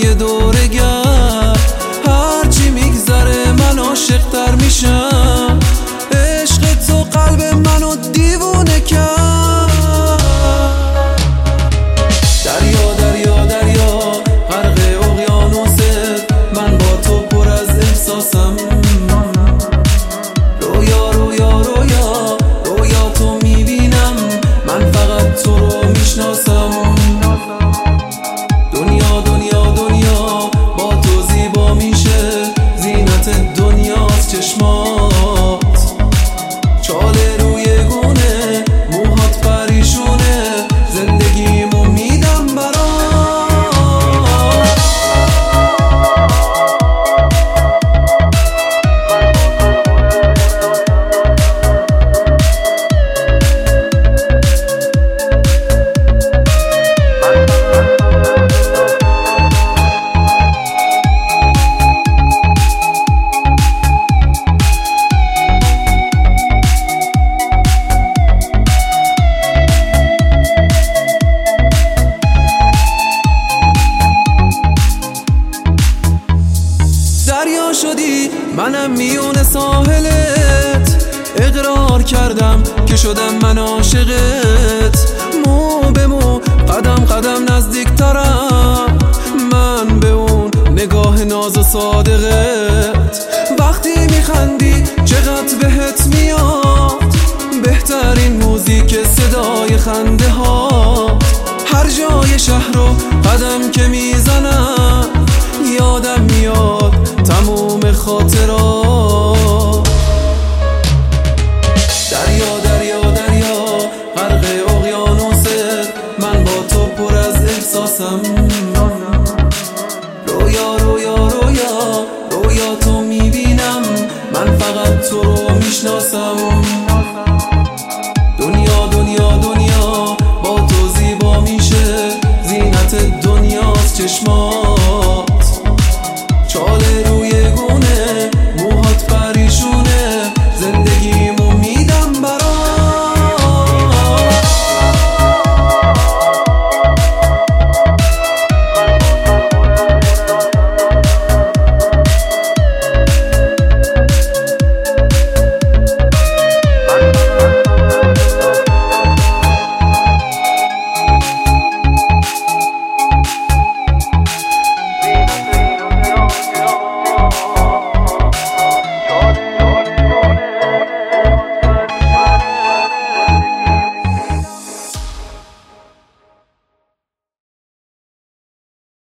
های دورگر. هرچی میگذره من عاشق‌تر میشم، عشق تو قلب منو دیوونه کرد. دریا دریا دریا غرق اقیانوست، من با تو پر از احساسم. رویا رویا رویا رویا تو میبینم، من فقط تو رو میشناسم. دنیا دنیا دنیا با تو زیبا میشه، زینت دنیاست چشمات. چاله روی گونه موهات پریشونه، زندگیمو میدم برات. دریا شدی منم میون ساحلت، اقرار کردم که شدم من عاشقت. مو به مو قدم قدم نزدیک ترم من به اون نگاه ناز و صادقت. وقتی میخندی چقدر بهت میاد، بهترین موزیک صدای خنده ها. هر جای شهر رو قدم که میزنم یادم میاد